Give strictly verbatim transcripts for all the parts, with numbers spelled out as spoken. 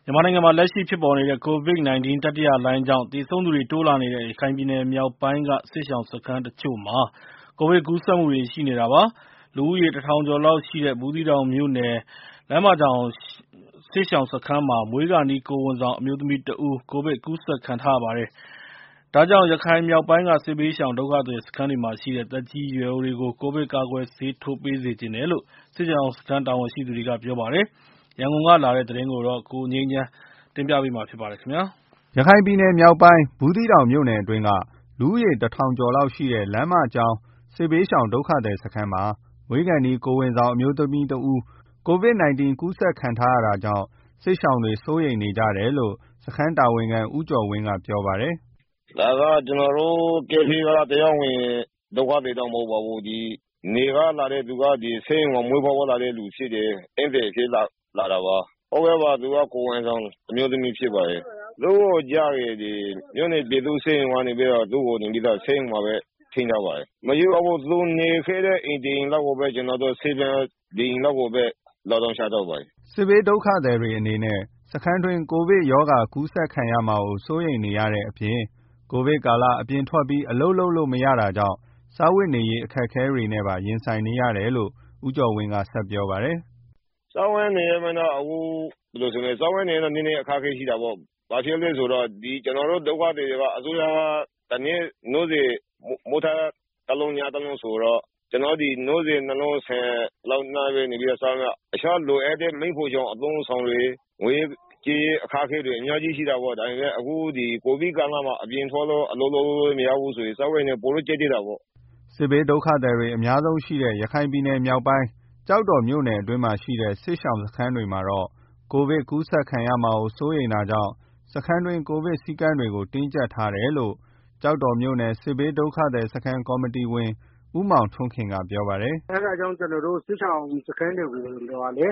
မြန်မာနိုင်ငံမှာလက်ရှိဖြစ်ပေါ်နေတဲ့ ကိုဗစ် ၁၉ တတိယလှိုင်းကြောင့်သေဆုံးသူတွေတိုးလာနေတဲ့ ရခိုင်ပြည်နယ်မြောက်ပိုင်းက စစ်ရှောင်စခန်းတချို့မှာ ကိုဗစ်ကူးစက်မှုတွေရှိနေတာပါ။ လူဦးရေ တထောင်ကျော်လောက်ရှိတဲ့ ဘူးသီးတောင်မြို့နယ် လမ်းမကြောင်စစ်ရှောင်စခန်းမှာ မွေးခါနီးကိုယ်ဝန်ဆောင်အမျိုးသမီးတဦး ကိုဗစ်ကူးစက်ခံထားရပါတယ်။ ဒါကြောင့် ရခိုင်မြောက်ပိုင်းက စစ်ဘေးရှောင်ဒုက္ခသည်စခန်းတွေမှာရှိတဲ့ သက်ကြီးရွယ်အိုတွေကို ကိုဗစ်ကာကွယ်ဆေးထိုးပေးစေချင်တယ်လို့ စစ်ရှောင်စခန်းတာဝန်ရှိသူတွေကပြောပါတယ်။ ရန်ကုန်ကလာတဲ့သတင်းကို ကိုငြိမ်းချမ်းက တင်ပြပေးထားပါတယ်။ရခိုင်ပြည်နယ်မြောက်ပိုင်း ဘူးသီးတောင်မြို့နယ်အတွင်းက လူဦးရေ တထောင်ကျော်လောက်ရှိတဲ့ လမ်းမကျောင်းစစ်ဘေးရှောင်ဒုက္ခသည်စခန်းမှာ မွေးခါနီးကိုယ်ဝန်ဆောင်အမျိုးသမီးတဦး ကိုဗစ် ၁၉ ကူးစက်ခံထားရတာကြောင့် စစ်ရှောင်တွေ စိုးရိမ်နေကြတယ်လို့ စခန်းတာဝန်ခံ ဦးကျော်ဝင်းကပြောပါတယ်။ “ဒါကကျနော်တို့ကယ်ဆယ်ရေးက တရားဝင်ဒုက္ခသည်တော့မဟုတ်ပါဘူး။ နယ်ကလာတဲ့သူက ဆေးရုံမှာမွေးဖွားဖို့လာတဲ့သူဖြစ်တယ်။ ဧည့်သည်အဖြစ်လာတာပါ။ သူကကိုယ်ဝန်ဆောင်အမျိုးသမီးဖြစ်ပါတယ်။ သူ့ကိုကြားတယ် မြို့နယ်ပြည်သူ့ဆေးရုံကနေပြီးတော့ သူ့ကိုဆေးရုံမှာပဲထိန်းထားပါတယ်။ မယူပါဘူး။ သူနေခဲ့တဲ့အိမ်တအိမ်လောက်ကိုပဲ ကျနော်တို့ ဆေးပြားတစ်အိမ်လောက်ကိုပဲ လာတောင်းထားပါတယ်။” စစ်ဘေးဒုက္ခသည်တွေအနေနဲ့ စခန်းတွင်း ကိုဗစ်ရောဂါကူးစက်ခံရမှာကို စိုးရိမ်နေရတဲ့အပြင် ကိုဗစ်ကာလ အပြင်ထွက်ပြီး အလုပ်လုပ်လို့မရတာကြောင့် စားဝတ်နေရေးအခက်အခဲတွေနဲ့ပါ ရင်ဆိုင်နေရတယ်လို့ ဦးကျော်ဝင်းကဆက်ပြောပါတယ်။ “စားဝတ်နေရေးကတော့ နည်းနည်းအခက်အခဲရှိတာပေါ့။ ဘာဖြစ်လို့လဲဆိုတော့ ကျနော်တို့ဒုက္ခသည်တွေက အစိုးရက တနေ့နို့ဆီမိုးထပ်တလုံး၊ ညတလုံးဆိုတော့ ကျနော်တို့ နို့ဆီနှစ်လုံးဆန်လောက်နဲ့ပဲစားရတာ။ တခြားလိုအပ်တဲ့ မီးဖိုချောင်အသုံးအဆောင်တွေ ငွေရေးကြေးရေးအခက်အခဲတွေ အများကြီးရှိတာပေါ့။ ဒါပေမယ့် အခုကိုဗစ်ကာလမှာ အပြင်ထွက်လို့အလုပ်လုပ်လို့မရဘူးဆိုရင် စားဝတ်နေရေးပိုပြီးတော့ ကြပ်တည်းတာပေါ့။ ” စစ်ဘေးဒုက္ခသည်တွေအများဆုံးရှိတဲ့ ရခိုင်ပြည်နယ်မြောက်ပိုင်း ကျောက်တော်မြို့နယ်အတွင်းမှာရှိတဲ့ စစ်ရှောင်စခန်းတွေမှာတော့ ကိုဗစ်ကူးစက်ခံရမှာကို စိုးရိမ်တာကြောင့် စခန်းတွင်း ကိုဗစ်စည်းကမ်းတွေကို တင်းကြပ်ထားတယ်လို့ ကျောက်တော်မြို့နယ် စစ်ဘေးဒုက္ခသည်စခန်းကော်မတီဝင် ဦးမောင်ထွန်းခင်ကပြောပါတယ်။ “အဲဒါကြောင့် ကျနော်တို့ စစ်ရှောင်စခန်းတွေကိုလည်း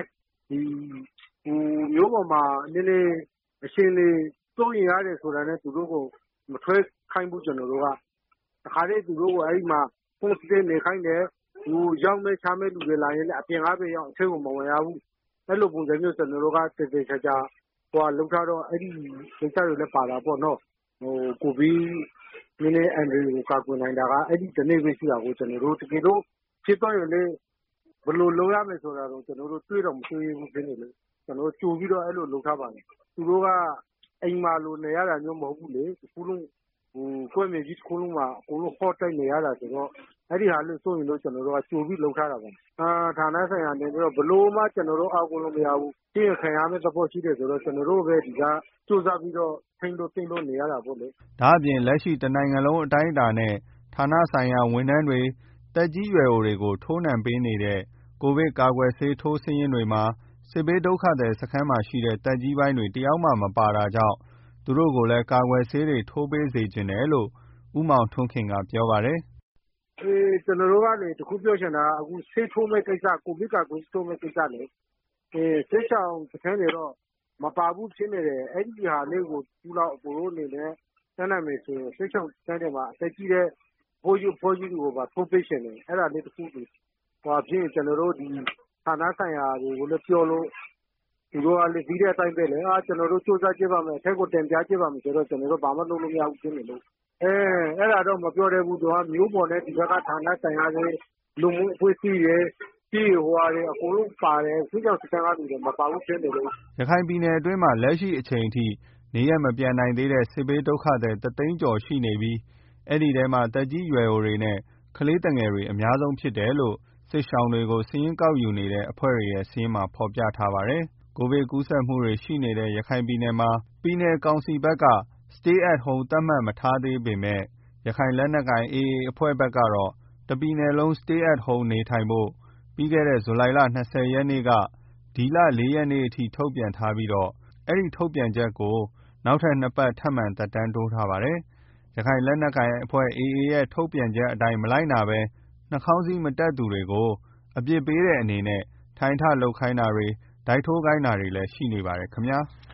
မြို့ပေါ်မှာ အခြေအနေစိုးရိမ်ရတယ်ဆိုတာနဲ့ သူတို့ကိုမထွက်ခိုင်းဘူး။ ကျနော်တို့က တခါတည်းသူတို့ကို အဲဒီမှာ Home Stay နေခိုင်းတယ်။ ရောက်မယ့် ရှားမယ့်သူတွေလာရင်လည်း အပြင်ကပဲရောက် အထဲကို မဝင်ရဘူး။ အဲလိုပုံစံမျိုး ကျနော်တို့က သေသေချာချာလုပ်ထားတော့ အဲဒီကိစ္စတွေလည်းပါတာပေါ့နော်။ ကိုဗစ်အန္တရာယ်ကို ကာကွယ်နိုင်တာက အဲဒီတနေ့ပဲရှိတာကို တကယ်လို့ဖြစ်သွားရင်လည်း ဘယ်လိုလုပ်ရမယ်ဆိုတာကို ကျနော်တို့ တွေးတောင်မတွေးရဲဘူးဖြစ်နေတယ်။ ကျနော်တို့ကြိုပြီးတော့ အဲလိုလုပ်ထားပါတယ်။ သူတို့က အိမ်မှာလိုနေရတာမျိုးမဟုတ်ဘူးလေ။ ကွက်မြေကြီးတခုလုံးမှာ အကုန်လုံး halt တိုက်နေရတာဆိုတော့ အဲဒီဟာလေးကို စိုးရိမ်လို့ ကျနော်တို့က ကြိုပြီးလုပ်ထားတာပါ။ ဌာနဆိုင်ရာကနေပြီးတော့ ဘယ်လိုမှ ကျနော်တို့အားကိုးလို့မရဘူး။ ပြီးရင်ခံရမယ့်သဘောရှိတယ်ဆိုတော့ ကျနော်တို့ပဲ ဒီကကြိုးစားပြီးတော့ ထိန်းလို့သိမ်းလို့နေရတာပေါ့လေ။ ” ဒါ့အပြင် လက်ရှိတနိုင်ငံလုံးအတိုင်းအတာနဲ့ ဌာနဆိုင်ရာဝန်ထမ်းတွေ သက်ကြီးရွယ်အိုတွေကို ထိုးနှံပေးနေတဲ့ ကိုဗစ်ကာကွယ်ဆေးထိုးစာရင်းတွေမှာ စစ်ဘေးဒုက္ခသည်စခန်းမှာရှိတဲ့ သက်ကြီးပိုင်းတွေ တယောက်မှမပါတာကြောင့် သူတို့ကိုလည်း ကာကွယ်ဆေးတွေထိုးပေးစေချင်တယ်လို့ ဦးမောင်ထွန်းခင်ကပြောပါတယ်။ “ကျနော်တို့ကလေ တခုပြောချင်တာက ဆေးထိုးမယ့်ကိစ္စ ကိုဗစ်ကာကွယ်ဆေးထိုးမယ့်ကိစ္စလေ စစ်ရှောင်စခန်းတွေတော့ မပါဘူးဖြစ်နေတယ်။ အဲဒီဟာလေးကို အကိုတို့အနေနဲ့ တတ်နိုင်မယ်ဆိုရင် စစ်ရှောင်စခန်းတွေမှာ အသက်ကြီးတဲ့ အဘိုးကြီးအဘွားကြီးတွေကိုပါ ထိုးပေးချင်တယ်။ အဲဒါလေးတခုပြီးရင် ကျနော်တို့ ဌာနဆိုင်ရာတွေကိုလည်းပြောလို့ သူတို့ကလည်း သိတဲ့အတိုင်းပဲလေ ကျနော်တို့ကြိုးစားကြည့်ပါမယ် အထက်ကိုတင်ပြကြည့်ပါမယ်ဆိုတော့ ကျနော်တို့ ဘာမှလုပ်လို့မရဘူးဖြစ်နေလို့။ အဲဒါတော့မပြောတတ်ဘူး မြို့ပေါ်နဲ့ ဒီဘက်က ဌာနဆိုင်ရာတွေ လူမှုအဖွဲ့အစည်းတွေ အကုန်လုံးပါတယ်။ စစ်ရှောင်စခန်းကလူတွေမပါဘူးဖြစ်နေလို့။ ” ရခိုင်ပြည်နယ်အတွင်းမှာ လက်ရှိအချိန်ထိ နေရပ်မပြန်နိုင်သေးတဲ့ စစ်ဘေးဒုက္ခသည် တသိန်းကျော်ရှိနေပြီး အဲဒီထဲမှာ သက်ကြီးရွယ်အိုတွေနဲ့ ကလေးသူငယ်တွေ အများဆုံးဖြစ်တယ်လို့ စစ်ရှောင်တွေကို စာရင်းကောက်ယူနေတဲ့အဖွဲ့တွေရဲ့ စာရင်းမှာဖော်ပြထားပါတယ်။ ကိုဗစ်ကူးစက်မှုတွေရှိနေတဲ့ ရခိုင်ပြည်နယ်မှာ ပြည်နယ်ကောင်စီဘက်က Stay at Home သတ်မှတ်မထားသေးပေမယ့် ရခိုင်လက်နက်ကိုင် အေအေ အဖွဲ့ဘက်ကတော့ တပြည်နယ်လုံး Stay at Home နေထိုင်ဖို့ ပြီးခဲ့တဲ့ ဇူလိုင်လ ၂၀ ရက်နေ့က ဒီလ လေးရက်နေ့အထိ ထုတ်ပြန်ထားပြီး အဲဒီထုတ်ပြန်ချက်ကို နောက်ထပ် နှစ်ပတ် ထပ်မံသက်တမ်းတိုးထားပါတယ်။ ရခိုင်လက်နက်ကိုင်အဖွဲ့ အေအေ ရဲ့ ထုတ်ပြန်ချက်အတိုင်း မလိုက်နာဘဲ နှာခေါင်းစည်းမတပ်သူတွေကို အပြစ်ပေးတဲ့အနေနဲ့ ထိုင်ထလုပ်ခိုင်းတာတွေ ဓါတ်ထိုးခိုင်းတာတွေလည်းရှိနေပါတယ်ခင်ဗျာ။